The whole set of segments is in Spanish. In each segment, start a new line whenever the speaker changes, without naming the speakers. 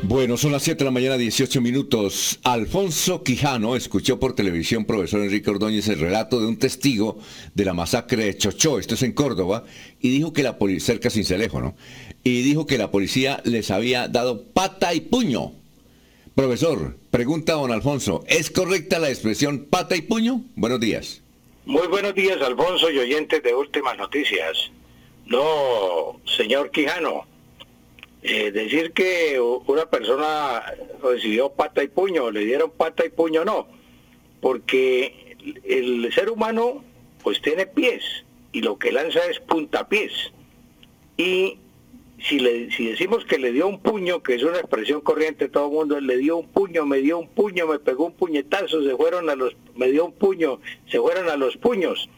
Bueno, son las 7 de la mañana, 18 minutos. Alfonso Quijano escuchó por televisión, profesor Enrique Ordóñez, el relato de un testigo de la masacre de Chochó, esto es en Córdoba, y dijo que la policía, cerca de Sincelejo, ¿no? Y dijo que la policía les había dado pata y puño. Profesor, pregunta don Alfonso, ¿es correcta la expresión pata y puño? Buenos días.
Muy buenos días, Alfonso, y oyentes de Últimas Noticias. No, señor Quijano, decir que una persona recibió pata y puño, le dieron pata y puño, no, porque el ser humano pues tiene pies y lo que lanza es puntapiés. Y si decimos que le dio un puño, que es una expresión corriente de todo el mundo, le dio un puño, me dio un puño, me pegó un puñetazo, me dio un puño, se fueron a los puños.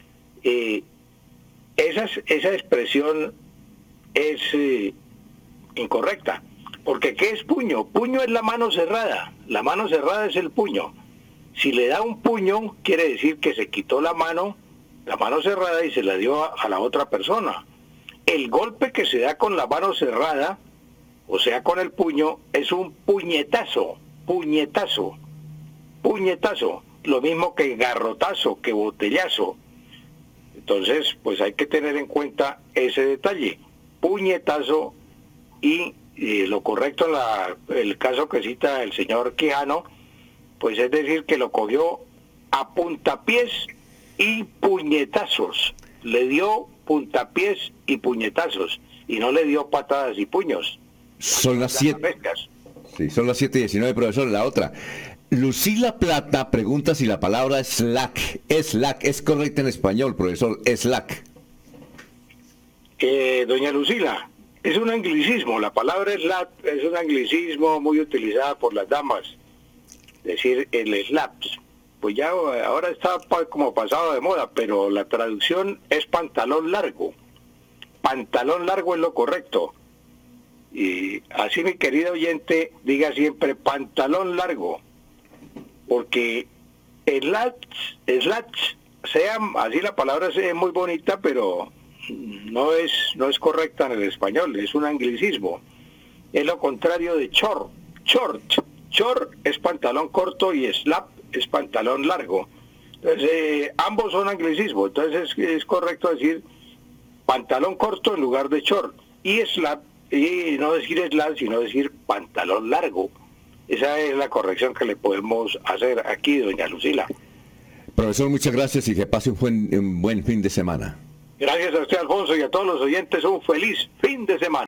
Esa expresión es incorrecta, porque ¿qué es puño? Puño es la mano cerrada es el puño. Si le da un puño, quiere decir que se quitó la mano cerrada y se la dio a la otra persona. El golpe que se da con la mano cerrada, o sea con el puño, es un puñetazo, lo mismo que garrotazo, que botellazo. Entonces, pues hay que tener en cuenta ese detalle, puñetazo. Y lo correcto en el caso que cita el señor Quijano, pues es decir que lo cogió a puntapiés y puñetazos. Le dio puntapiés y puñetazos y no le dio patadas y puños.
Son las 7. Sí, son las 7:19, profesor. La otra. Lucila Plata pregunta si la palabra slack es correcta en español, profesor. Slack.
Doña Lucila, es un anglicismo, la palabra slap es un anglicismo muy utilizada por las damas, decir el slaps, pues ya ahora está como pasado de moda, pero la traducción es pantalón largo es lo correcto, y así mi querido oyente, diga siempre pantalón largo, porque slats, sea así la palabra es muy bonita, pero no es correcta en el español, es un anglicismo. Es lo contrario de short. Short es pantalón corto y slap es pantalón largo. Entonces, ambos son anglicismos. Entonces es correcto decir pantalón corto en lugar de short. Y slap, y no decir slap, sino decir pantalón largo. Esa es la corrección que le podemos hacer aquí, doña Lucila.
Profesor, muchas gracias y que pase un buen fin de semana.
Gracias a usted, Alfonso, y a todos los oyentes un feliz fin de semana.